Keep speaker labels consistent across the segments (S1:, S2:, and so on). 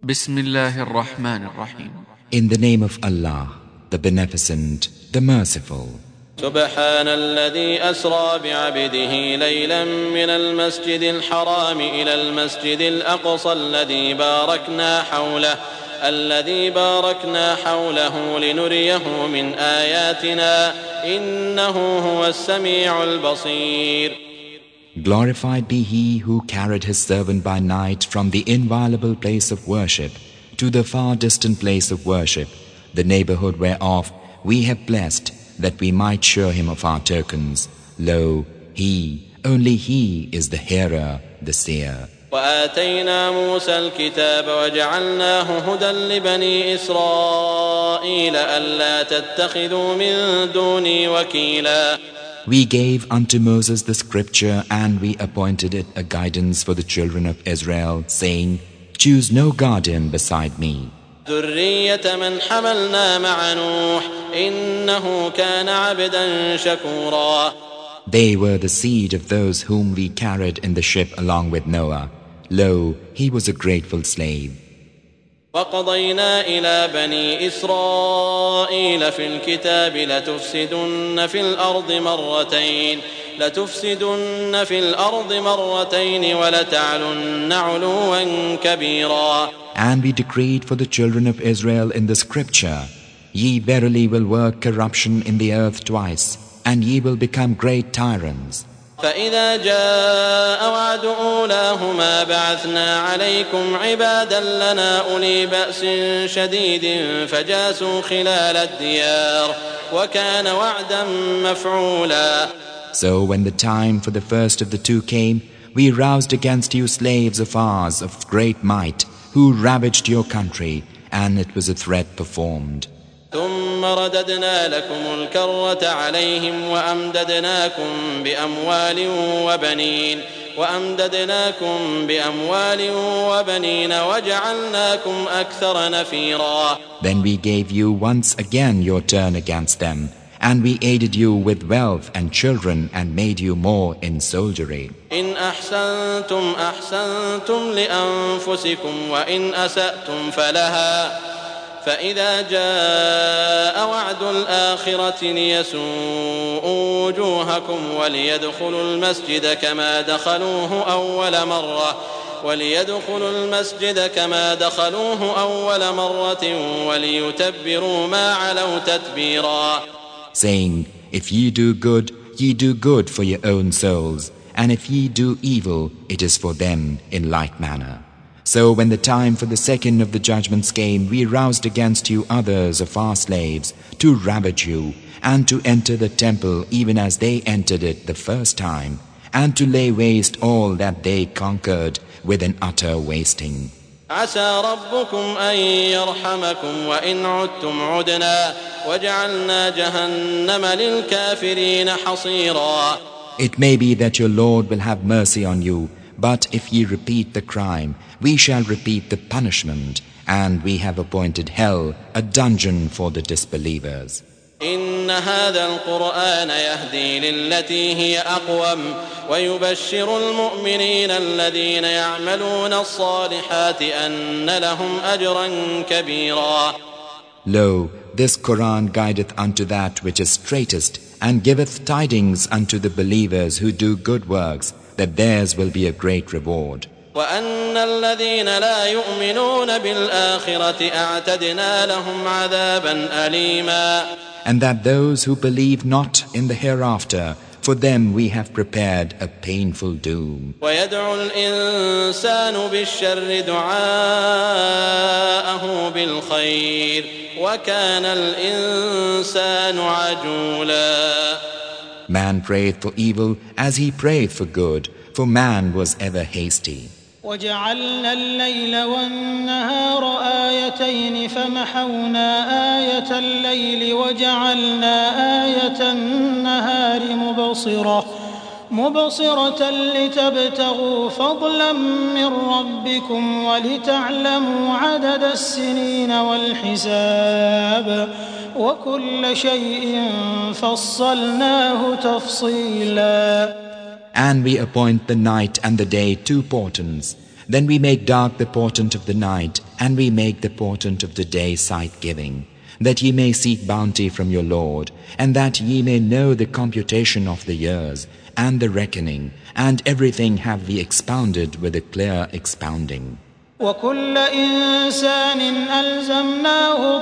S1: بسم الله الرحمن الرحيم.
S2: In the name of Allah, the Beneficent, the Merciful.
S3: سبحان الذي أسرى بعبده ليلا من المسجد الحرام إلى المسجد الأقصى الذي باركنا حوله لنريه من آياتنا إنه هو السميع البصير.
S2: Glorified be He who carried His servant by night from the inviolable place of worship to the far distant place of worship, the neighborhood whereof we have blessed, that we might show him of our tokens. Lo, He, only He is the hearer, the seer.
S3: وآتينا موسى الكتاب وجعلناه هدى لبني إسرائيل ألا تتخذوا من دوني وكيلا.
S2: We gave unto Moses the scripture, and we appointed it a guidance for the children of Israel, saying, Choose no guardian beside me.
S3: ذرية من حملنا مع نوح إنه كان عبدا شكورا.
S2: They were the seed of those whom we carried in the ship along with Noah. Lo, he was a grateful slave.
S3: وقضينا إلى بني إسرائيل في الكتاب لتفسدن في الأرض مرتين ولتعلن علوا كبيرا.
S2: And we decreed for the children of Israel in the scripture, Ye verily will work corruption in the earth twice, and ye will become great tyrants.
S3: فإذا جاء وعد أولاهما بعثنا عليكم عبادا لنا أولي بأس شديد فجاسوا خلال الديار وكان وعدا مفعولا.
S2: So when the time for the first of the two came, we roused against you slaves of ours of great might, who ravaged your country, and it was a threat performed.
S3: ثم رددنا لكم الكرة عليهم وأمددناكم بأموال وبنين وجعلناكم أكثر نفيرا.
S2: Then we gave you once again your turn against them, and we aided you with wealth and children and made you more in soldiery.
S3: إن أحسنتم أحسنتم لأنفسكم وإن أسأتم فلها فإذا جاء وعد الآخرة ليسوءوا وجوهكم وليدخلوا المسجد كما دخلوه أول مرة وليتبروا ما علوا تتبيرا.
S2: Saying, If ye do good, ye do good for your own souls, and if ye do evil, it is for them in like manner. So when the time for the second of the judgments came, we roused against you others of our slaves to ravage you, and to enter the temple even as they entered it the first time, and to lay waste all that they conquered with an utter wasting.
S3: عسى ربكم أن يرحمكم وإن عدتم عدنا وجعلنا جهنم للكافرين حصيرا.
S2: It may be that your Lord will have mercy on you, but if ye repeat the crime, we shall repeat the punishment, and we have appointed hell a dungeon for the disbelievers.
S3: إن هذا القرآن يهدي للتي هي أقوم ويبشر المؤمنين الذين يعملون الصالحات أن لهم أجرا كبيرا.
S2: Lo, this Quran guideth unto that which is straightest, and giveth tidings unto the believers who do good works, that theirs will be a great reward.
S3: وأن الذين لا يؤمنون بالآخرة أعتدنا لهم عذابا أليما.
S2: And that those who believe not in the hereafter, for them we have prepared a painful doom.
S3: ويدعو الإنسان بالشر دعاءه بالخير وكان الإنسان عجولا.
S2: Man prayeth for evil as he prayeth for good, for man was ever hasty.
S4: وجعلنا الليل والنهار آيتين فمحونا آية الليل وجعلنا آية النهار مبصرة لتبتغوا فضلا من ربكم ولتعلموا عدد السنين والحساب وكل شيء فصلناه تفصيلا.
S2: And we appoint the night and the day two portents. Then we make dark the portent of the night, and we make the portent of the day sight-giving, that ye may seek bounty from your Lord, and that ye may know the computation of the years, and the reckoning, and everything have we expounded with a clear expounding.
S4: وكل إنسان ألزمناه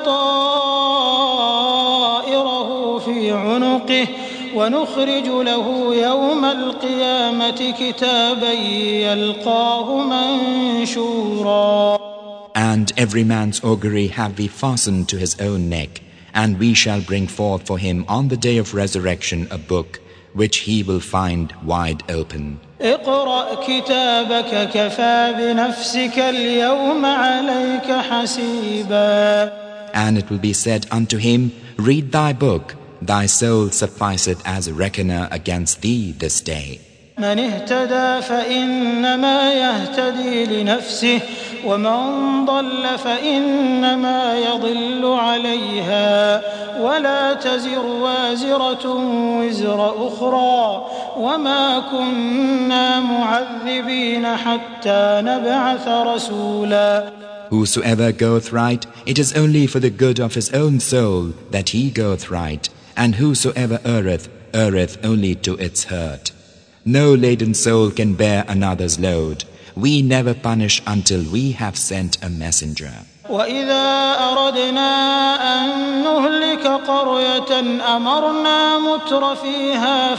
S4: طائره في عنقه ونخرج له يوم القيامة كتابا يلقاه منشورا.
S2: And every man's augury have we fastened to his own neck, and we shall bring forth for him on the day of resurrection a book which he will find wide open.
S4: اقرأ كتابك كفى بنفسك اليوم عليك حسيبا.
S2: And it will be said unto him, read thy book, thy soul sufficeth as a reckoner against thee this day.
S4: من اهتدى فإنما يهتدي لنفسه ومن ضل فإنما يضل عليها ولا تزر وازرة وزر أخرى وما كنا معذبين حتى نبعث رسولا.
S2: Whosoever goeth right, it is only for the good of his own soul that he goeth right, and whosoever erreth, erreth only to its hurt. No laden soul can bear another's load. We never punish until we have sent a messenger.
S4: وإذا أردنا أن نهلك قرية أمرنا متر فيها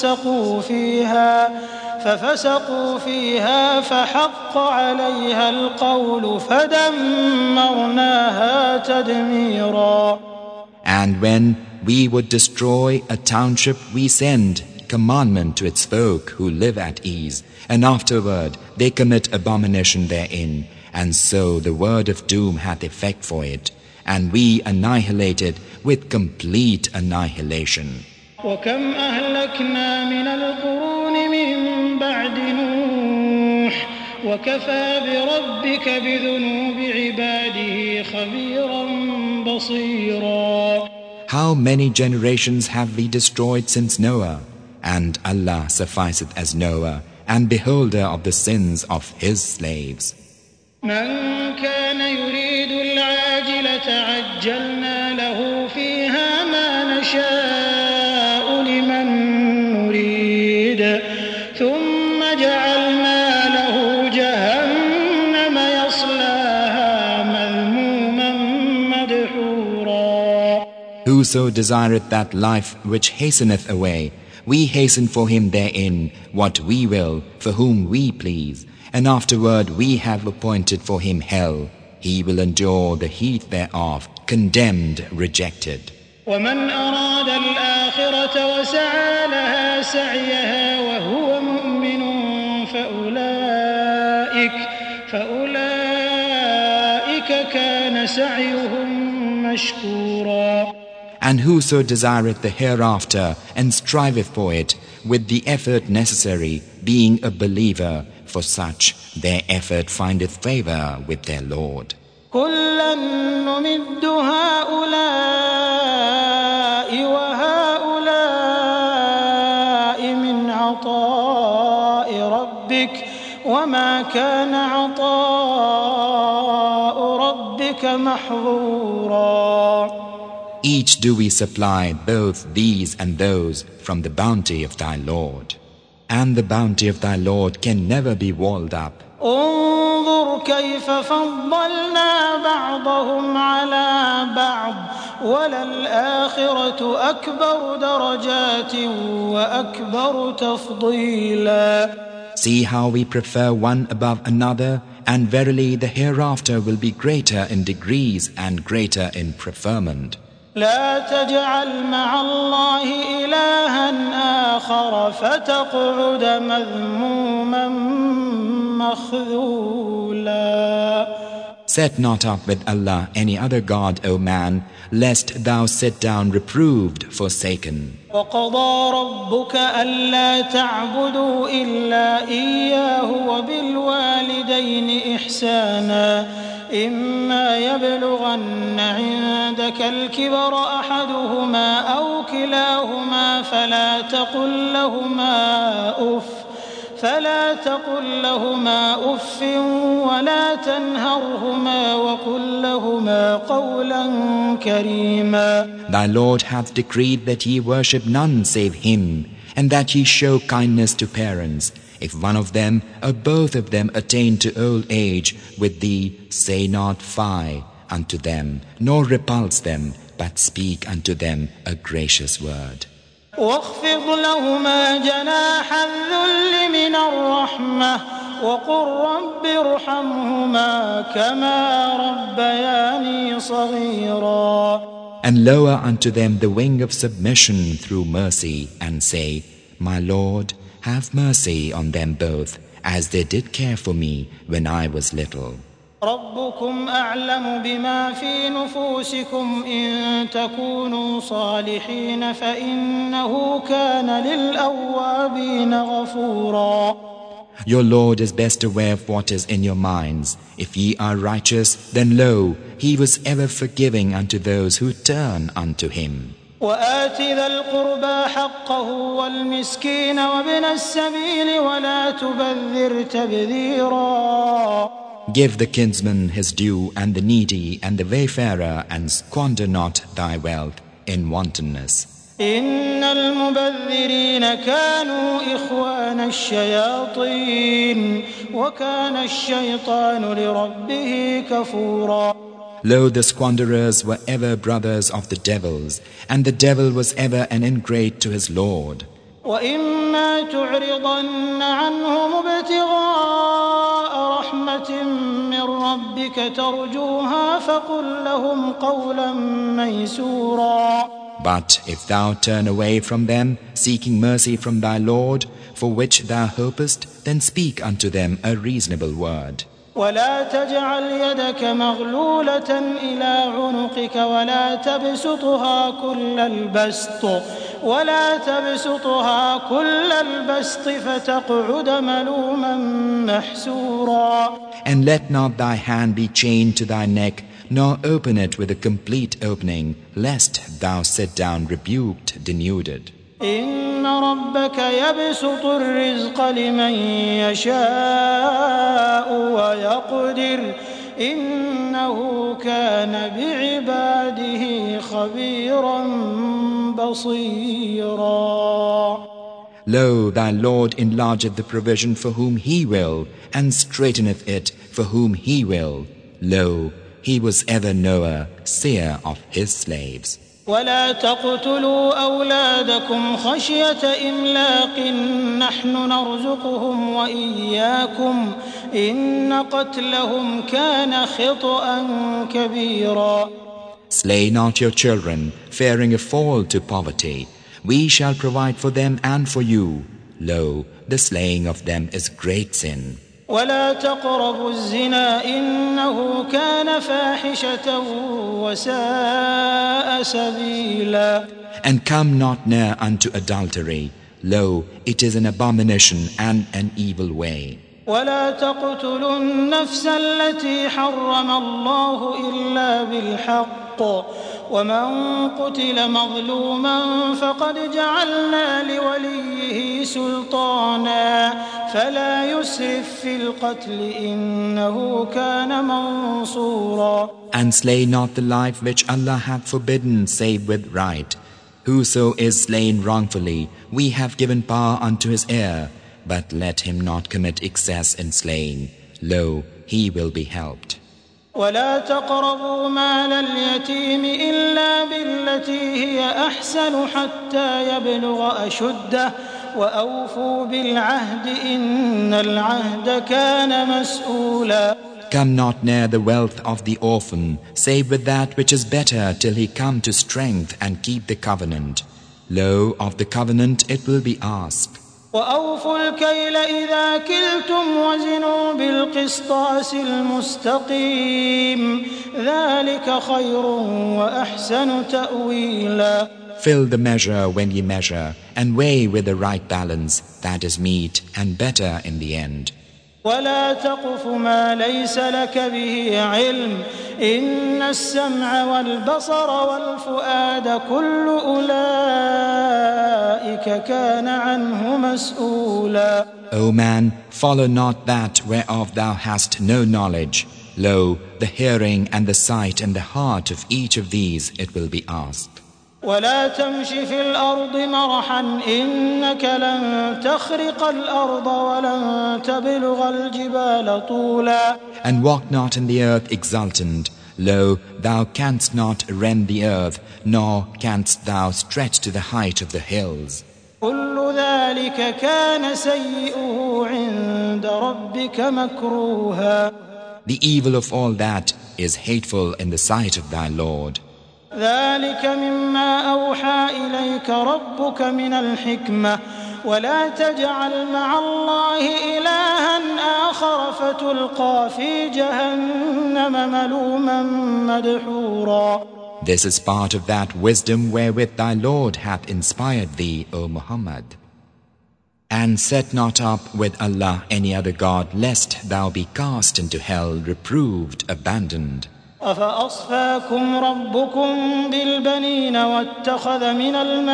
S4: ففسقوا فيها فحق عليها القول فدمرناها تدميرا.
S2: And when we would destroy a township, we send commandment to its folk who live at ease, and afterward they commit abomination therein, and so the word of doom hath effect for it, and we annihilate it with complete annihilation.
S4: وكم أهلكنا من القرون من بعد نوح وكفى بربك بذنوب عباده خبيرا بصيرا.
S2: How many generations have we destroyed since Noah? And Allah sufficeth as knower and beholder of the sins of His slaves.
S4: من كان يريد العاجلة عجلنا له فيها ما نشاء لمن نريد ثم جعلنا له جهنم يصلاها مذموما مدحورا.
S2: Whoso desireth that life which hasteneth away, we hasten for him therein what we will, for whom we please, and afterward we have appointed for him hell. He will endure the heat thereof, condemned, rejected.
S4: ومن أراد الآخرة وسعى لها سعيها وهو مؤمن فأولئك كان سعيهم مشكورا.
S2: And whoso desireth the hereafter and striveth for it with the effort necessary, being a believer, for such their effort findeth favor with their Lord.
S4: كلا نمد هؤلاء وهؤلاء من عطاء ربك وما كان عطاء ربك محظورا.
S2: Each do we supply both these and those from the bounty of thy Lord. And the bounty of thy Lord can never be walled up.
S4: انظر كيف فضلنا بعضهم على بعض وللآخرة أكبر درجات وأكبر تفضيلا.
S2: See how we prefer one above another, and verily the hereafter will be greater in degrees and greater in preferment.
S4: لا تجعل مع الله إلها آخر فتقعد مذموما مخذولا.
S2: Set not up with Allah any other God, O man, lest thou sit down reproved, forsaken.
S4: وقضى ربك ألا تعبدوا إلا إياه وبالوالدين إحسانا إما يبلغن عندك الكبر أحدهما أو كلاهما فلا تقل لهما أف ولا تنهرهما قولا كريما.
S2: Thy Lord hath decreed that ye worship none save Him, and that ye show kindness to parents. If one of them or both of them attain to old age with thee, say not fie unto them, nor repulse them, but speak unto them a gracious word.
S4: واخفض لهما جناح الذل من الرحمة وقل رب ارحمهما كما ربياني صغيرا.
S2: And lower unto them the wing of submission through mercy, and say, My Lord, have mercy on them both, as they did care for me when I was little.
S4: ربكم أعلم بما في نفوسكم إن تكونوا صالحين فإنه كان للأوابين غفورا.
S2: Your Lord is best aware of what is in your minds. If ye are righteous, then lo, He was ever forgiving unto those who turn unto Him.
S4: وآت ذا القربى حقه والمسكين وابن السبيل ولا تبذر تبذيرا.
S2: Give the kinsman his due, and the needy, and the wayfarer, and squander not thy wealth in wantonness.
S4: إن المبذرين كانوا إخوان الشياطين وكان الشيطان لربه كفورا.
S2: Lo, the squanderers were ever brothers of the devils, and the devil was ever an ingrate to his Lord.
S4: وإما تعرضن عنهم ابتغاء رحمة من ربك ترجوها فقل لهم قولا ميسورا.
S2: But if thou turn away from them, seeking mercy from thy Lord, for which thou hopest, then speak unto them a reasonable word.
S4: ولا تجعل يدك مغلولة إلى عنقك ولا تبسطها كل البسط فتقعد ملوما محسورا.
S2: And let not thy hand be chained to thy neck, nor open it with a complete opening, lest thou sit down rebuked, denuded.
S4: إن ربك يبسط الرزق لمن يشاء ويقدر إنه كان بعباده خبيرا بصيرا.
S2: Lo, thy Lord enlargeth the provision for whom He will, and straighteneth it for whom He will. Lo, He was ever knower, seer of His slaves.
S4: ولا تقتلوا أولادكم خشية إملاق نحن نرزقهم وإياكم إن قتلهم كان خطأ كبيرا.
S2: Slay not your children, fearing a fall to poverty. We shall provide for them and for you. Lo, the slaying of them is great sin.
S4: ولا تقربوا الزنا إنه كان فاحشة وساء سبيلا.
S2: And come not near unto adultery. Lo, it is an abomination and an evil way.
S4: ولا تقتلوا النفس التي حرم الله إلا بالحق ومن قتل مظلوما فقد جعلنا لوليه سلطانا فلا يسرف في القتل إنه كان منصورا.
S2: And slay not the life which Allah hath forbidden save with right. Whoso is slain wrongfully, we have given power unto his heir, but let him not commit excess in slaying. Lo, he will be helped.
S4: ولا تقربوا مال اليتيم إلا بالتي هي أحسن حتى يبلغ أشده وأوفوا بالعهد إن العهد كان مسؤولا.
S2: Come not near the wealth of the orphan, save with that which is better till he come to strength and keep the covenant. Lo, of the covenant it will be asked.
S4: وأوفوا الكيل إذا كلتم وزنوا بالقسطاس المستقيم ذلك خير وأحسن تأويلا.
S2: Fill the measure when ye measure, and weigh with the right balance, that is meet and better in the end.
S4: ولا تقف ما ليس لك به علم إن السمع والبصر والفؤاد كل أولئك كان عنه مسؤولا.
S2: O man, follow not that whereof thou hast no knowledge. Lo, the hearing and the sight and the heart of each of these it will be asked.
S4: ولا تمش في الأرض مرحا إنك لن تخرق الأرض ولن تبلغ الجبال طولا.
S2: And walk not in the earth exultant. Lo, thou canst not rend the earth, nor canst thou stretch to the height of the hills.
S4: كل ذلك كان سيئه عند ربك مكروها.
S2: The evil of all that is hateful in the sight of thy Lord.
S4: ذلك مما أوحى إليك ربك من الحكمة ولا تجعل مع الله إلها آخر فتلقى في جهنم ملوما مدحورا.
S2: This is part of that wisdom wherewith thy Lord hath inspired thee, O Muhammad. And set not up with Allah any other God, lest thou be cast into hell, reproved, abandoned.
S4: أفأصفاكم ربكم بالبنين واتخذ من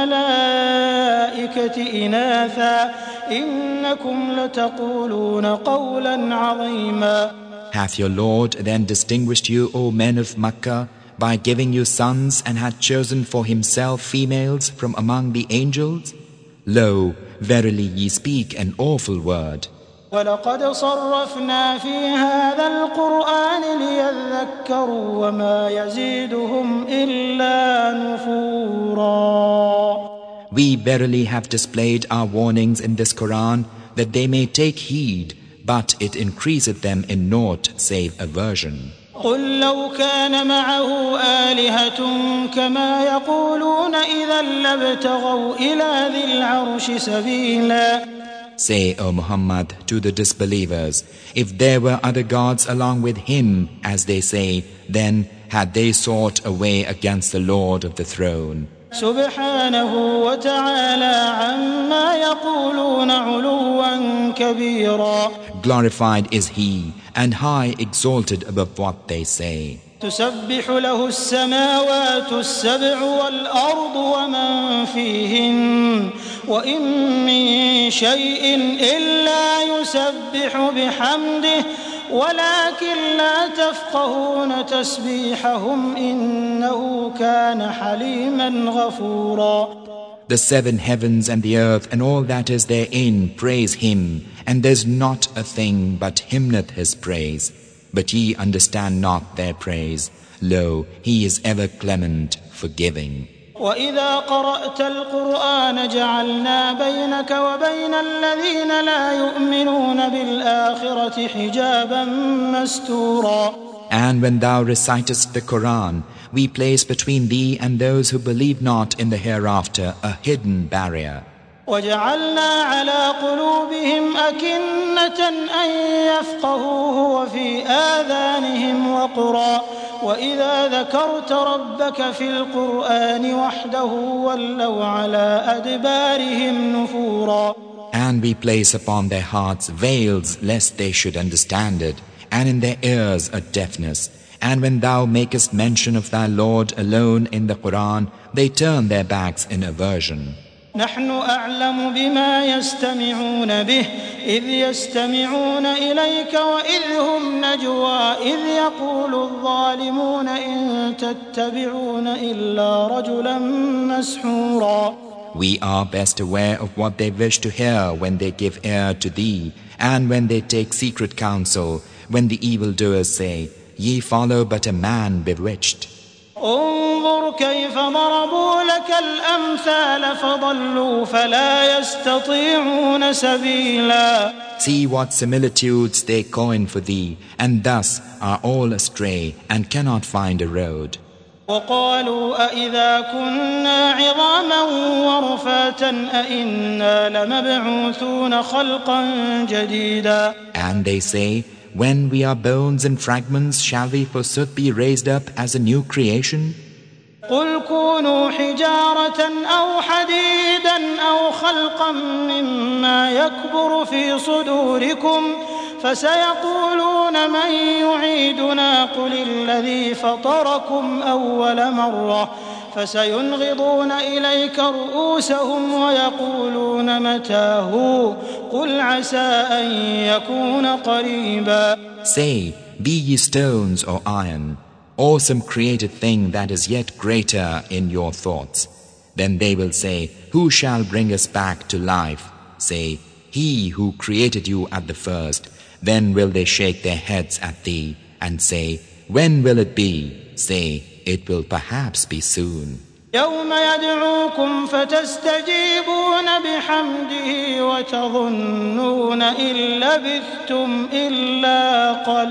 S4: الملائكة إناثا إنكم لتقولون قولا عظيما.
S2: Hath your Lord then distinguished you, O men of Makkah, by giving you sons, and had chosen for himself females from among the angels? Lo, verily ye speak an awful word.
S4: ولقد صرفنا في هذا القرآن ليذكروا وما يزيدهم إلا نفورا.
S2: We verily have displayed our warnings in this Quran that they may take heed, but it increaseth them in naught save aversion.
S4: قل لو كان معه آلهة كما يقولون إذا لابتغوا إلى ذي العرش سبيلا.
S2: Say, O Muhammad, to the disbelievers, if there were other gods along with him, as they say, then had they sought a way against the Lord of the throne.
S4: سبحانه وتعالى عما يقولون علوا كبيرا.
S2: Glorified is he, and high exalted above what they say.
S4: تسبح له السماوات السبع والأرض ومن فيهن وإن من شيء إلا يسبح بحمده ولكن لا تفقهون تسبيحهم إنه كان حليما غفورا.
S2: The seven heavens and the earth and all that is therein praise him, and there's not a thing but hymneth his praise. But ye understand not their praise. Lo, he is ever clement, forgiving.
S4: وإذا قرأت القرآن جعلنا بينك وبين الذين لا يؤمنون بالآخرة حجابا مستورا.
S2: And when thou recitest the Quran, we place between thee and those who believe not in the hereafter a hidden barrier.
S4: وجعلنا على قلوبهم أكنة أن يفقهوه وفي آذانهم وقرا وإذا ذكرت ربك في القرآن وحده ولوا على أدبارهم نفورا.
S2: And we place upon their hearts veils lest they should understand it, and in their ears a deafness. And when thou makest mention of thy Lord alone in the Quran, they turn their backs in aversion.
S4: نحن أعلم بما يستمعون به إذ يستمعون إليك وإذ هم نجوى إذ يقول الظالمون إن تتبعون إلا رجلا مسحورا.
S2: We are best aware of what they wish to hear when they give ear to thee, and when they take secret counsel, when the evildoers say, Ye follow but a man bewitched.
S4: انظر كيف ضربوا لك الأمثال فضلوا فلا يستطيعون سبيلا.
S2: See what similitudes they coin for thee, and thus are all astray and cannot find a road.
S4: وقالوا أإذا كنا عظاما ورفاتا أإنا لمبعوثون خلقا جديدا.
S2: And they say, when we are bones and fragments, shall we forsooth be raised up as a new creation?
S4: قل كونوا حجارة أو حديدا أو خلقا مما يكبر في صدوركم فسيقولون من يعيدنا قل الذي فطركم أول مرة فسينغضون إليك رؤوسهم ويقولون متى هو قل عسى أن يكون قريبا.
S2: Say, be ye stones or iron, or some created thing that is yet greater in your thoughts. Then they will say, who shall bring us back to life? Say, He who created you at the first. Then will they shake their heads at thee and say, when will it be? Say, it will perhaps be soon.
S4: يوم يدعوكم فتستجيبون بحمده وتظنون إن لبثتم إلا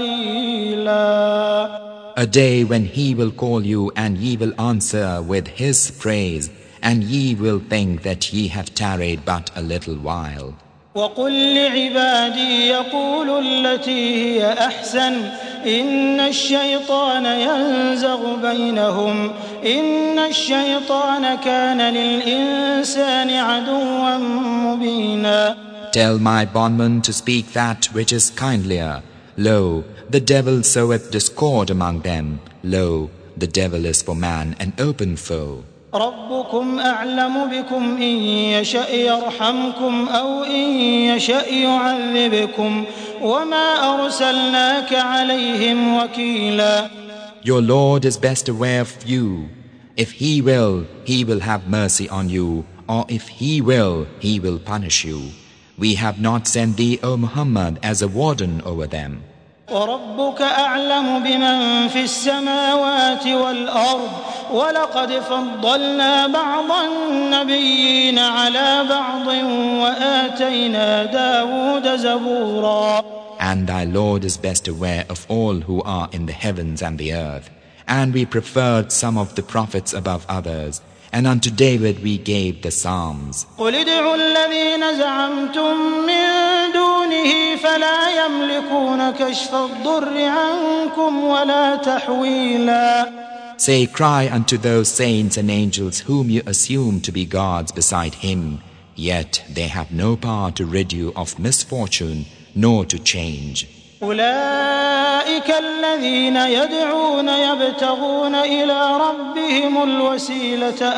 S4: قليلا.
S2: A day when He will call you and ye will answer with His praise, and ye will think that ye have tarried but a little while.
S4: وقل لعبادي يقولوا التي هي أحسن إن الشيطان ينزغ بينهم إن الشيطان كان للإنسان عدوا مبينا.
S2: Tell my bondman to speak that which is kindlier. Lo, the devil soweth discord among them. Lo, the devil is for man an open foe.
S4: ربكم أعلم بكم إن يشأ يرحمكم أو إن يشأ يعذبكم وما أرسلناك عليهم وكيلا.
S2: Your Lord is best aware of you. If He will have mercy on you, or if He will punish you. We have not sent thee, O Muhammad, as a warden over them.
S4: وربك أعلم بمن في السماوات والأرض ولقد فضلنا بعض النبيين على بعض وآتينا داود زبورا.
S2: And thy Lord is best aware of all who are in the heavens and the earth. And we preferred some of the prophets above others. And unto David we gave the Psalms.
S4: قل ادعوا الذين زعمتم من دونه فلا يملكون كشف الضر عنكم ولا تحويلا.
S2: Say, cry unto those saints and angels whom you assume to be gods beside Him, yet they have no power to rid you of misfortune nor to change.
S4: أولئك الذين يدعون يبتغون إلى ربهم الوسيلة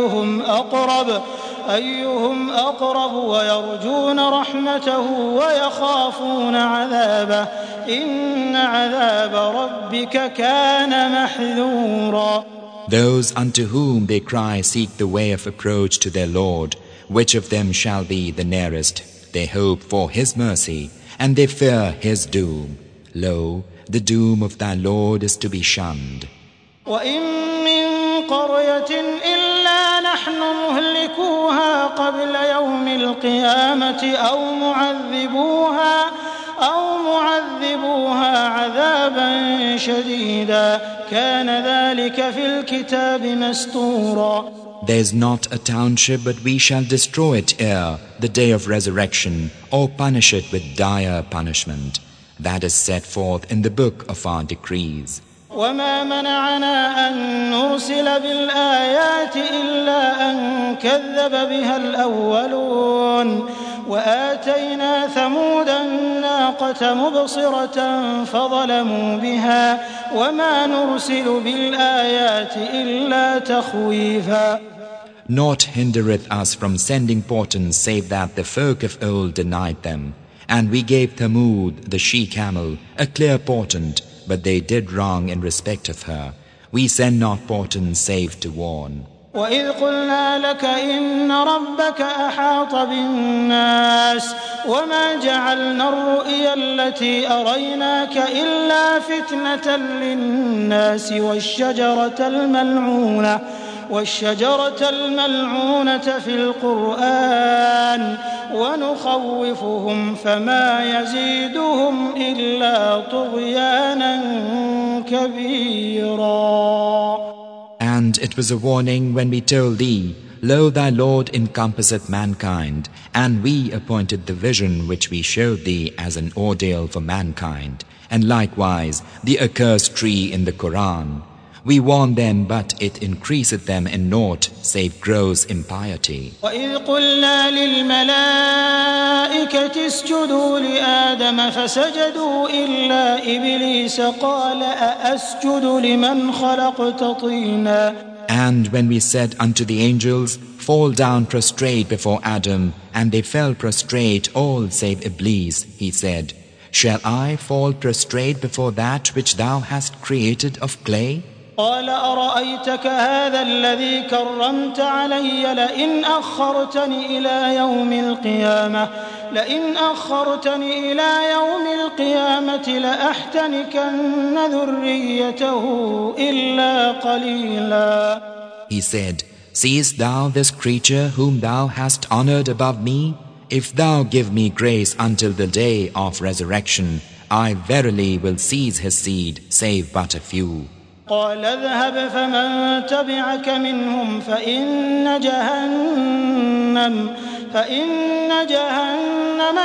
S4: أيهم أقرب ويرجون رحمته ويخافون عذابه إن عذاب ربك كان محذورا.
S2: Those unto whom they cry seek the way of approach to their Lord. Which of them shall be the nearest? They hope for His mercy, and they fear His doom. Lo, the doom of thy Lord is to be shunned.
S4: وَإِن مِّن قَرْيَةٍ إِلَّا نَحْنُ مُهْلِكُوهَا قَبْلَ يَوْمِ الْقِيَامَةِ أَوْ مُعَذِّبُوهَا عَذَابًا شَدِيدًا كَانَ ذَلِكَ فِي الْكِتَابِ مَسْطُورًا.
S2: There is not a township but we shall destroy it ere the day of resurrection, or punish it with dire punishment. That is set forth in the book of our decrees.
S4: وما منعنا أن نرسل بالآيات إلا أن كذب بها الأولون وآتينا ثمود الناقة مبصرة فظلموا بها وما نرسل بالآيات إلا تخويفا.
S2: Naught hindereth us from sending portents save that the folk of old denied them. And we gave Thamud, the she-camel, a clear portent, but they did wrong in respect of her. We send not portents save to warn.
S4: وَإِذْ قُلْنَا لَكَ إِنَّ رَبَّكَ أَحَاطَ بِالنَّاسِ وَمَا جَعَلْنَا الرُّؤْيَا الَّتِي أَرَيْنَاكَ إِلَّا فِتْنَةً لِلنَّاسِ والشجرة الملعونة في القرآن ونخوفهم فما يزيدهم إلا طغيانا كبيرا.
S2: And it was a warning when we told thee, Lo, thy Lord encompasseth mankind, and we appointed the vision which we showed thee as an ordeal for mankind, and likewise the accursed tree in the Quran. We warn them, but it increaseth them in naught save gross impiety.
S4: وَإِذْ قُلْنَا لِلْمَلَائِكَةِ اسْجُدُوا لِآدَمَ فَسَجَدُوا إِلَّا إِبْلِيسَ قَالَ أَأَسْجُدُ لِمَنْ خَلَقْتَ طِينًا.
S2: And when we said unto the angels, Fall down prostrate before Adam, and they fell prostrate all save Iblis, he said, shall I fall prostrate before that which thou hast created of clay?
S4: قال أرأيتك هذا الذي كرمت علي لئن أخرتني إلى يوم القيامة لأحتنكن ذريته إلا قليلا.
S2: He said, Seest thou this creature whom thou hast honored above me? If thou give me grace until the day of resurrection, I verily will seize his seed, save but a few.
S4: قال اذهب فمن تبعك منهم فإن جهنم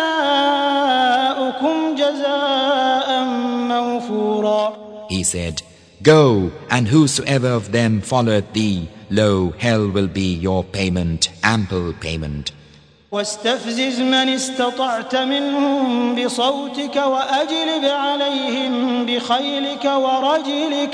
S4: جزاؤكم جزاء موفورا.
S2: He said, Go, and whosoever of them followeth thee, lo, hell will be your payment, ample payment.
S4: واستفزز من استطعت منهم بصوتك وأجلب عليهم بخيلك ورجلك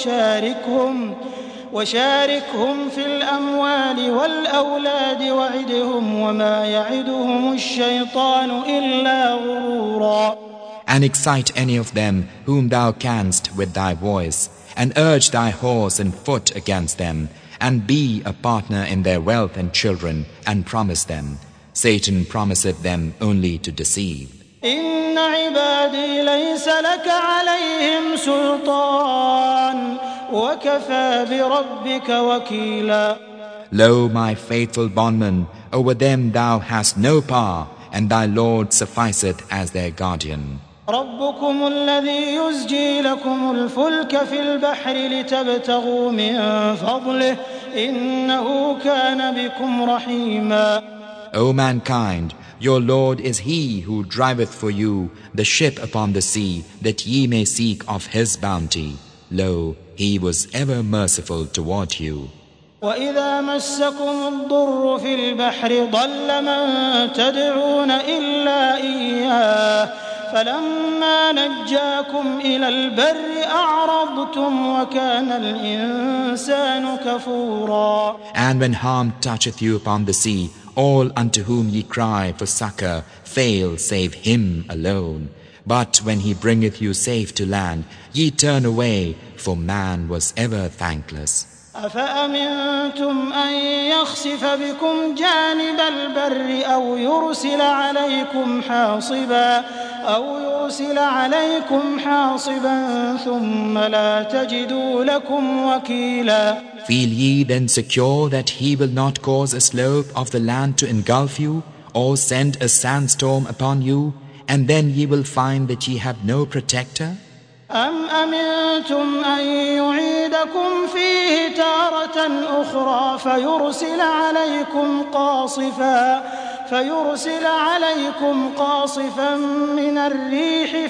S4: وشاركهم في الأموال والأولاد وعدهم وما يعدهم الشيطان إلا غرورا.
S2: And excite any of them whom thou canst with thy voice, and urge thy horse and foot against them, and be a partner in their wealth and children, and promise them. Satan promiseth them only to deceive.
S4: إن عبادي ليس لك عليهم سلطان وكفى بربك وكيلا.
S2: Lo, my faithful bondman, over them thou hast no power, and thy Lord sufficeth as their guardian.
S4: ربكم الذي يزجي لكم الفلك في البحر لتبتغوا من فضله إنه كان بكم رحيما.
S2: O mankind, your Lord is He who driveth for you the ship upon the sea, that ye may seek of His bounty. Lo, He was ever merciful toward you.
S4: وإذا مسكم الضر في البحر ضل من تدعون إلا إياه فلما نجاكم إلى البر أعرضتم وكان الإنسان كفورا.
S2: And when harm toucheth you upon the sea, all unto whom ye cry for succor fail save Him alone. But when He bringeth you safe to land, ye turn away, for man was ever thankless.
S4: أفأمنتم أن يخسف بكم جانب البر أو يرسل عليكم حاصبا ثم لا تجدوا لكم وكيلا.
S2: Feel ye then secure that He will not cause a slope of the land to engulf you, or send a sandstorm upon you, and then ye will find that ye have no protector?
S4: أم أمنتم أن يعيدكم فيه تارة أخرى فيرسل عليكم قاصفا من الريح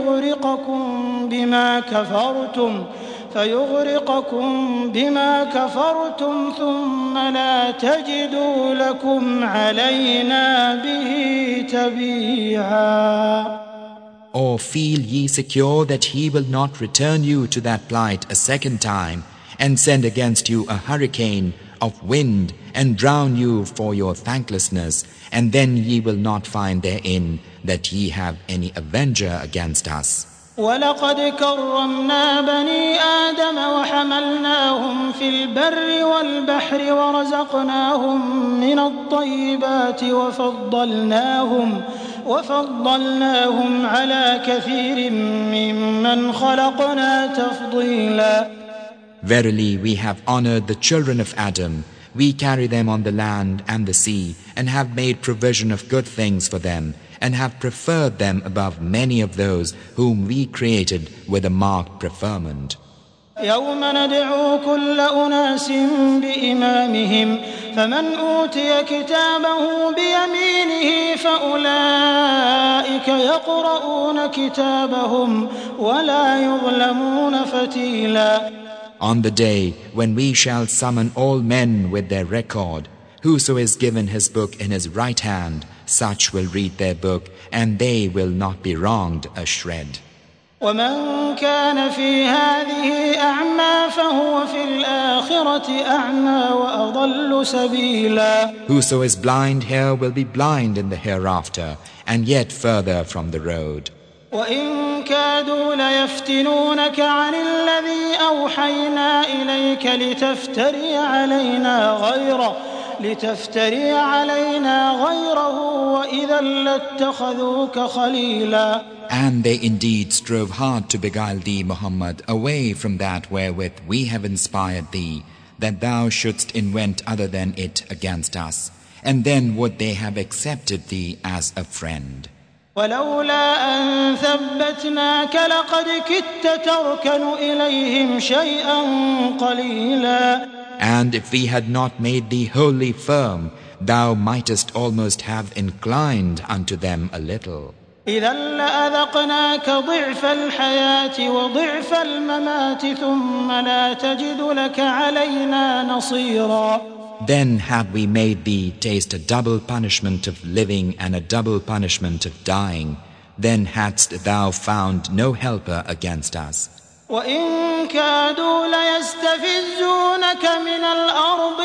S4: فيغرقكم بما كفرتم ثم لا تجدوا لكم علينا به تبيعا.
S2: Or feel ye secure that He will not return you to that plight a second time, and send against you a hurricane of wind, and drown you for your thanklessness, and then ye will not find therein that ye have any avenger against us.
S4: ولقد كرمنا بني آدم وحملناهم في البر والبحر ورزقناهم من الطيبات وفضلناهم على كثير ممن خلقنا تفضيلا.
S2: Verily, we have honored the children of Adam. We carry them on the land and the sea, and have made provision of good things for them, and have preferred them above many of those whom we created with a marked preferment.
S4: يوم ندعو كل أناس بإمامهم فمن أوتي كتابه بيمينه فأولئك يقرؤون كتابهم ولا يظلمون فتيلا.
S2: On the day when we shall summon all men with their record, whoso is given his book in his right hand, such will read their book, and they will not be wronged a shred.
S4: ومن كان في هذه أعمى فهو في الآخرة أعمى وأضل سبيلا.
S2: Whoso is blind here will be blind in the hereafter, and yet further from the road.
S4: وإن كادوا ليفتنونك عن الذي أوحينا إليك لتفتري علينا غيره وإذا لاتخذوك خليلا.
S2: And they indeed strove hard to beguile thee, Muhammad, away from that wherewith we have inspired thee, that thou shouldst invent other than it against us, and then would they have accepted thee as a friend.
S4: ولولا أن ثبتناك لقد كدت تركن إليهم شيئا قليلا.
S2: And if we had not made thee wholly firm, thou mightest almost have inclined unto them a little.
S4: إذا لأذقناك ضعف الحياة وضعف الممات ثم لا تجد لك علينا نصيرا.
S2: Then had we made thee taste a double punishment of living and a double punishment of dying, then hadst thou found no helper against us.
S4: وإن كادوا ليستفزونك من الأرض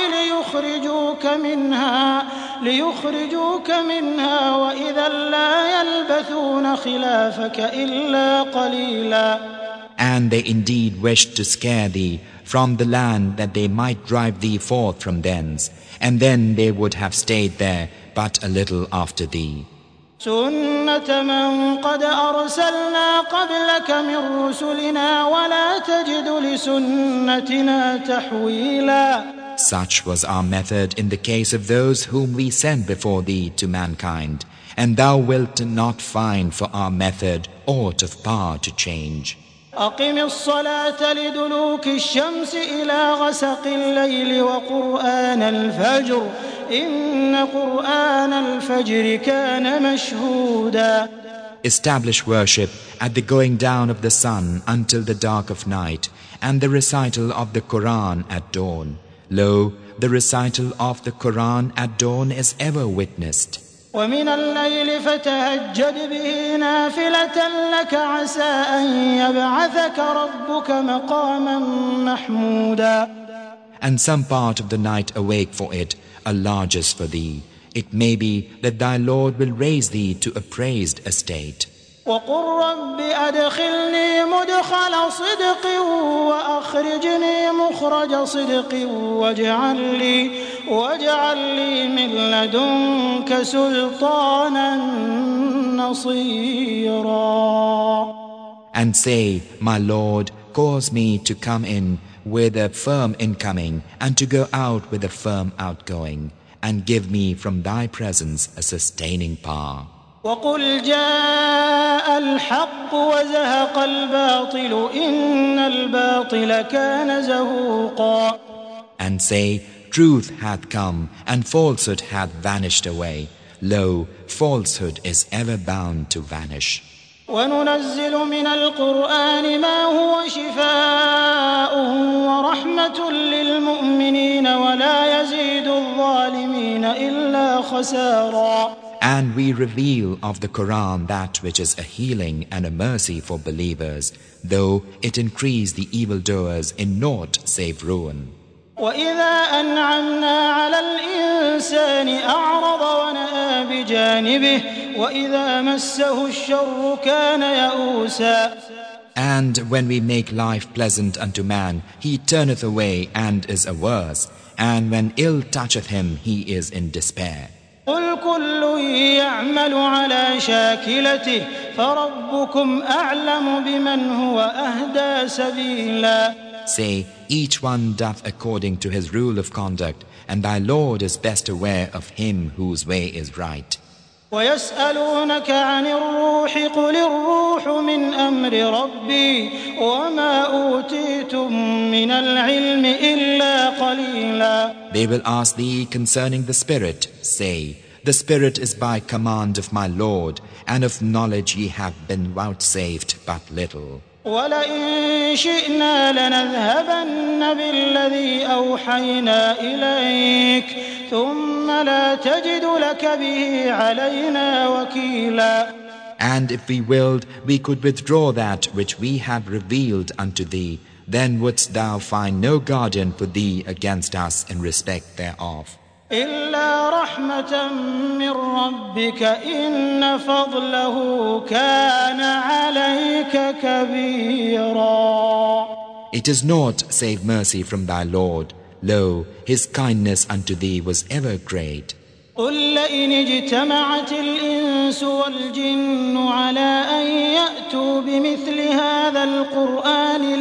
S4: ليخرجوك منها وإذا لا يلبثون خلافك إلا قليلا.
S2: And they indeed wished to scare thee from the land that they might drive thee forth from thence, and then they would have stayed there but a little after thee.
S4: سنة من قد أرسلنا قبلك من رسلنا ولا تجد لسنتنا تحويلا.
S2: Such was our method in the case of those whom we sent before thee to mankind, and thou wilt not find for our method aught of power to change.
S4: أقم الصلاة لدلوك الشمس إلى غسق الليل وقرآن الفجر إن قرآن الفجر كان مشهودا.
S2: Establish worship at the going down of the sun until the dark of night, and the recital of the Quran at dawn. Lo, the recital of the Quran at dawn is ever witnessed.
S4: ومن الليل فتهجد به نافلة لك عسى أن يبعثك ربك مقاما محمودا.
S2: And some part of the night awake for it, a largest for thee. It may be that thy Lord will raise thee to a praised estate.
S4: وقل رب أدخلني مدخل صدق وأخرجني مخرج صدق واجعل لي من لدنك سلطانا نصيرا.
S2: And say, my Lord, cause me to come in with a firm incoming and to go out with a firm outgoing, and give me from thy presence a sustaining power.
S4: وقل جاء الحق وزهق الباطل إن الباطل كان زهوقا.
S2: And say, truth hath come and falsehood hath vanished away. Lo, falsehood is ever bound to vanish.
S4: وننزل من القرآن ما هو شفاء ورحمة للمؤمنين ولا يزيد الظالمين إلا خسارا.
S2: And we reveal of the Quran that which is a healing and a mercy for believers, though it increase the evildoers in naught save ruin.
S4: وإذا أنعمنا على الإنسان أعرض ونأى بجانبه وإذا مسه الشر كان يئوسا.
S2: And when we make life pleasant unto man, he turneth away and is averse, and when ill toucheth him, he is in despair.
S4: قل كل يعمل على شاكلته فربكم أعلم بمن هو أهدى سبيلا.
S2: Say, each one doth according to his rule of conduct, and thy Lord is best aware of him whose way is right.
S4: ويسألونك عن الروح قل الروح من أمر ربي وما أوتيتم من العلم إلا قليلا.
S2: They will ask thee concerning the Spirit. Say, the Spirit is by command of my Lord, and of knowledge ye have been vouchsafed but little.
S4: ولئن شئنا لنذهبن بالذي أوحينا إليك ثم لا تجد لك به علينا وكيلا.
S2: And if we willed, we could withdraw that which we have revealed unto thee. Then wouldst thou find no guardian for thee against us in respect thereof.
S4: إلا رحمة من ربك إن فضله كان عليك كبيرا.
S2: It is naught save mercy from thy Lord. Lo, his kindness unto thee was ever great.
S4: قل لئن اجتمعت الإنس والجن على أن يأتوا بمثل هذا القرآن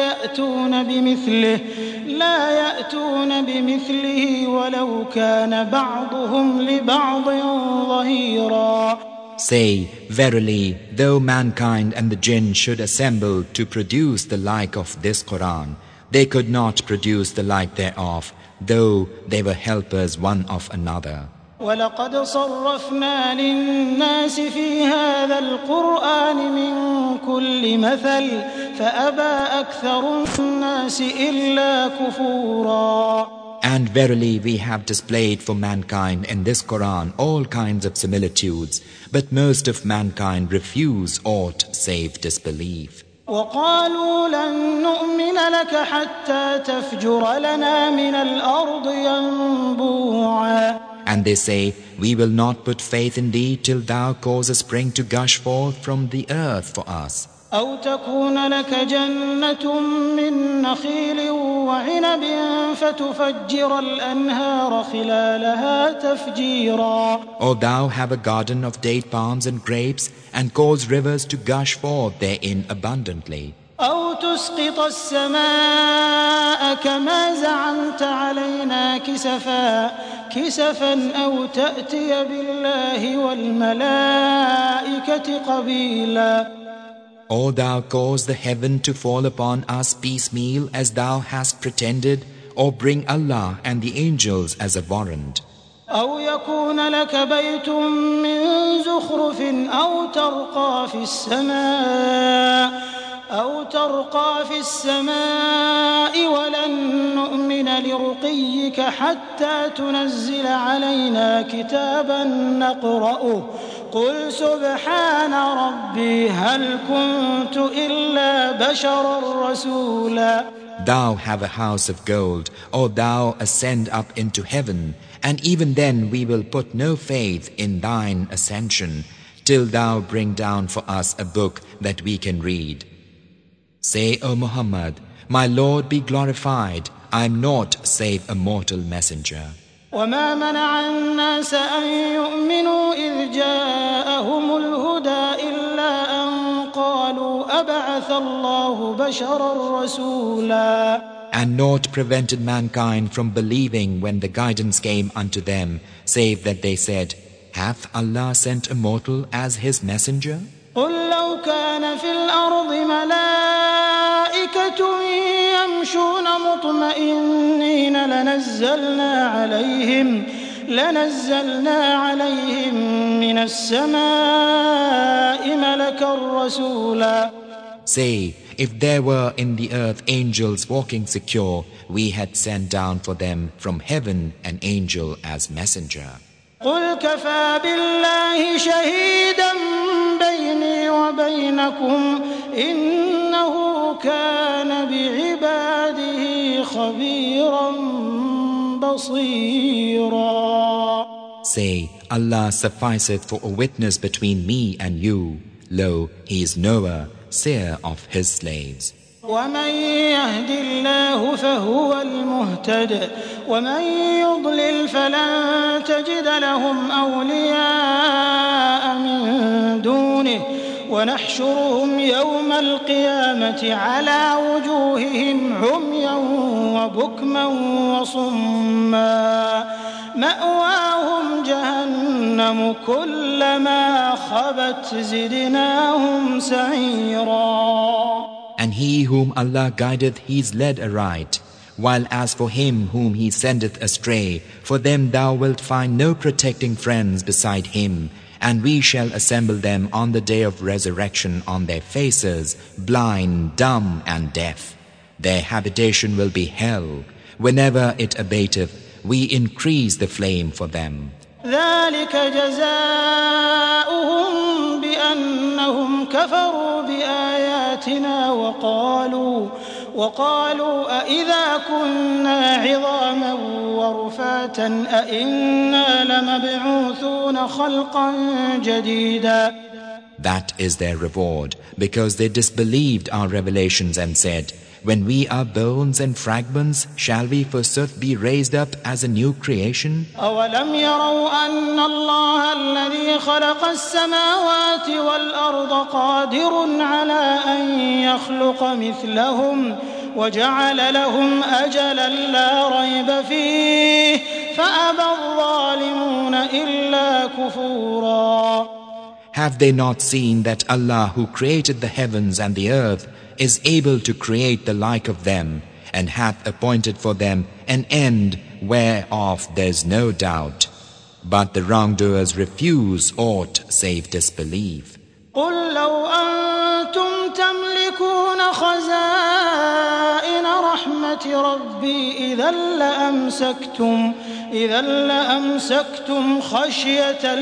S4: لا يأتون بمثله ولو كان بعضهم لبعض ظهيرا.
S2: Say, verily, though mankind and the jinn should assemble to produce the like of this Quran, they could not produce the like thereof, though they were helpers one of another.
S4: ولقد صرفنا للناس في هذا القرآن من كل مثل فأبى أكثر الناس إلا كفورا.
S2: And verily we have displayed for mankind in this Quran all kinds of similitudes, but most of mankind refuse aught save disbelief.
S4: وقالوا لن نؤمن لك حتى تفجر لنا من الأرض ينبوعا.
S2: And they say, we will not put faith in thee till thou cause a spring to gush forth from the earth for us.
S4: أو تكون لك جنة من نخيل وعنب فتفجر الأنهار خلالها تفجيرا.
S2: Or thou have a garden of date palms and grapes, and cause rivers to gush forth therein abundantly.
S4: أو تسقط السماء كما زعمت علينا كسفا أو تأتي بالله والملائكة قبيلا.
S2: Or thou cause the heaven to fall upon us piecemeal as thou hast pretended, or bring Allah and the angels as a warrant.
S4: أو يكون لك بيت من زخرف أو ترقى في السماء ولن نؤمن لرقيك حتى تنزل علينا كتابا نقرأه قل سبحان ربي هل كنت إلا بشرا رسولا.
S2: Thou have a house of gold, or thou ascend up into heaven, and even then we will put no faith in thine ascension, till thou bring down for us a book that we can read. Say, O Muhammad, my Lord be glorified, I am naught save a mortal messenger.
S4: وما منع الناس أن يؤمنوا إذ جاءهم الهدى إلا أن قالوا أبعث الله بشرا رسولا.
S2: And naught prevented mankind from believing when the guidance came unto them, save that they said, hath Allah sent a mortal as his messenger?
S4: قل لو كان في الأرض ملائكة يمشون مطمئنين لنزلنا عليهم من السماء ملكا رسولا.
S2: Say, if there were in the earth angels walking secure, we had sent down for them from heaven an angel as messenger.
S4: قل كفى بالله شهيدا بيني وبينكم إنه كان بعباده خبيرا بصيرا.
S2: Say, Allah sufficeth for a witness between me and you. Lo, He is knower, seer of His slaves.
S4: ومن يهد الله فهو المهتد ومن يضلل فلن تجد لهم أولياء من دونه ونحشرهم يوم القيامة على وجوههم عميا وبكما وصما مأواهم جهنم كلما خبت زدناهم سعيرا.
S2: And he whom Allah guideth, he is led aright, while as for him whom he sendeth astray, for them thou wilt find no protecting friends beside him, and we shall assemble them on the day of resurrection on their faces, blind, dumb, and deaf. Their habitation will be hell. Whenever it abateth, we increase the flame for them.
S4: ذلك جزاؤهم بأنهم كفروا بآياتنا وقالوا أإذا كنا عظاما ورفاتا أإنا لمبعوثون خلقا جديدا.
S2: That is their reward, because they disbelieved our revelations and said, when we are bones and fragments, shall we forsooth be raised up as a new creation?
S4: أولم يروا أن الله الذي خلق السماوات والأرض قادر على أن يخلق مثلهم وجعل لهم أجلا لا ريب فيه فأبى الظالمون إلا كفورا.
S2: Have they not seen that Allah who created the heavens and the earth is able to create the like of them and hath appointed for them an end whereof there is no doubt? But the wrongdoers refuse aught save disbelief.
S4: قل لو أنتم تملكون خزائن رحمة ربي إذا لأمسكتم خشية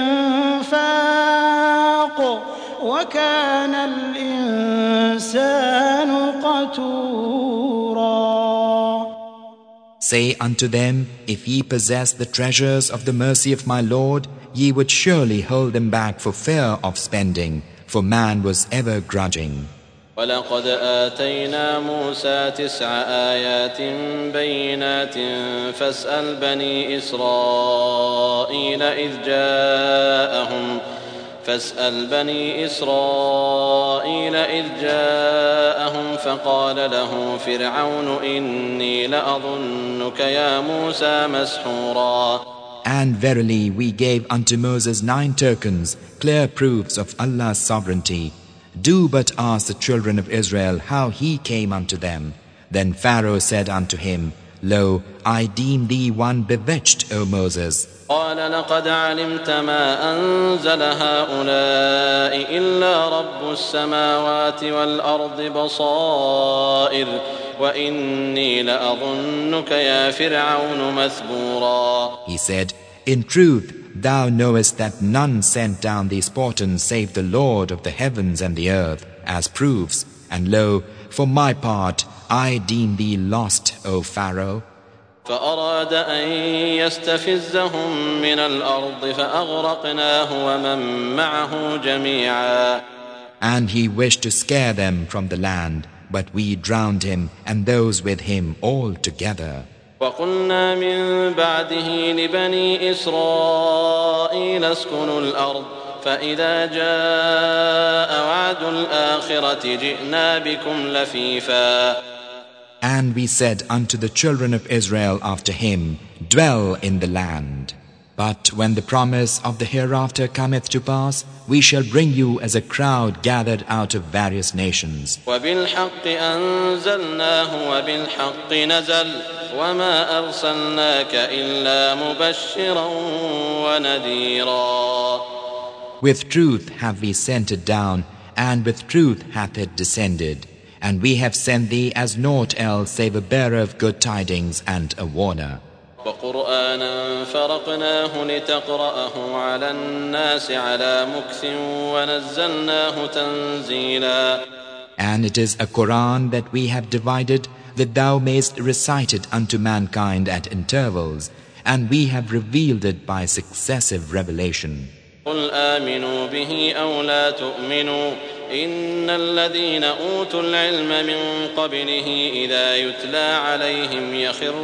S4: الإنفاق وكان الإنسان قتورا.
S2: Say unto them, if ye possess the treasures of the mercy of my Lord, ye would surely hold them back for fear of spending, for man was ever grudging.
S3: ولقد آتينا موسى 9 آيات بينات فاسأل بني إسرائيل إذ جاءهم فقال له فرعون إني لأظنك يا موسى مسحورا.
S2: And verily we gave unto Moses 9 tokens, clear proofs of Allah's sovereignty. Do but ask the children of Israel how he came unto them. Then Pharaoh said unto him, Lo, I deem thee one bewitched, O Moses.
S3: قال لقد علمت ما أنزل هؤلاء إلا رب السماوات والأرض بصائر وإني لأظنك يا فرعون مثبورا.
S2: He said, in truth, thou knowest that none sent down these portents save the Lord of the heavens and the earth as proofs, and lo, for my part, I deem thee lost, O Pharaoh.
S3: فأراد أن يستفزهم من الأرض فأغرقناه ومن معه جميعا.
S2: And he wished to scare them from the land, but we drowned him and those with him all together.
S3: وقلنا من بعده لبني إسرائيل اسكنوا الأرض فإذا جاء وعد الآخرة جئنا بكم لفيفا.
S2: And we said unto the children of Israel after him, dwell in the land. But when the promise of the hereafter cometh to pass, we shall bring you as a crowd gathered out of various nations.
S3: وبالحق أنزلناه وبالحق نزل وما أرسلناك إلا مبشرا ونذيرا.
S2: With truth have we sent it down, and with truth hath it descended. And we have sent thee as naught else save a bearer of good tidings and a warner.
S3: وقرآنا فرقناه لتقرأه على الناس على مكث ونزلناه تنزيلا.
S2: And it is a Quran that we have divided, that thou mayst recite it unto mankind at intervals, and we have revealed it by successive revelation.
S3: قل آمنوا به أو لا تؤمنوا إن الذين أوتوا العلم من قبله إذا يتلى عليهم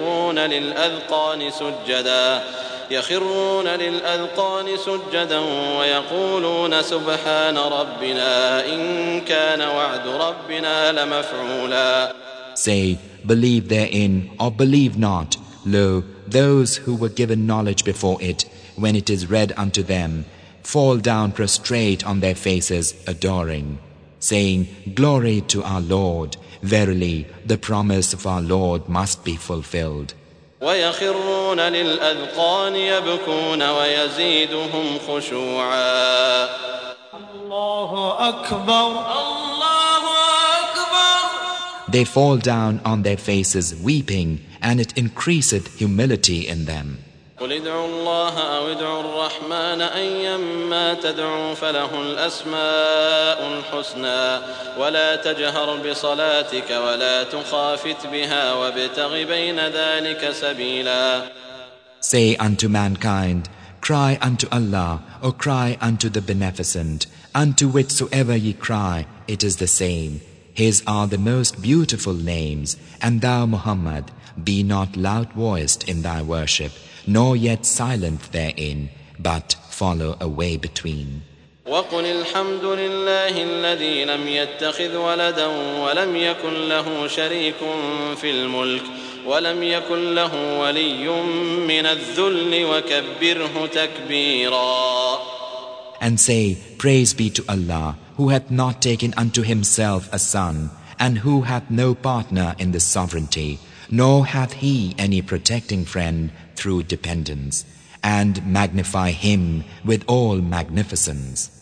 S3: يخرون للأذقان سجدا ويقولون سبحان ربنا إن كان وعد ربنا لمفعولا.
S2: Say, believe therein or believe not. Lo, those who were given knowledge before it, when it is read unto them, fall down prostrate on their faces, adoring, saying, Glory to our Lord. Verily, the promise of our Lord must be fulfilled.
S3: ويخرون للأذقان يبكون ويزيدهم خشوعا.
S4: الله أكبر.
S3: الله أكبر.
S2: They fall down on their faces weeping, and it increaseth humility in them.
S3: قل ادعوا الله أو ادعوا الرحمن أيما تدعوا فله الأسماء الحسنى ولا تجهر بصلاتك ولا تخافت بها وابتغ بين ذلك سبيلا.
S2: Say unto mankind, cry unto Allah or cry unto the Beneficent. Unto whichsoever ye cry, it is the same. His are the most beautiful names. And thou, Muhammad, be not loud-voiced in thy worship, nor yet silent therein, but follow a way between.
S3: وقل الحمد لله الذي لم يتخذ ولدا ولم يكن له شريك في الملك ولم يكن له ولي من الذل وكبره تكبيرا.
S2: And say, praise be to Allah, who hath not taken unto himself a son, and who hath no partner in the sovereignty, nor hath he any protecting friend through dependence, and magnify him with all magnificence.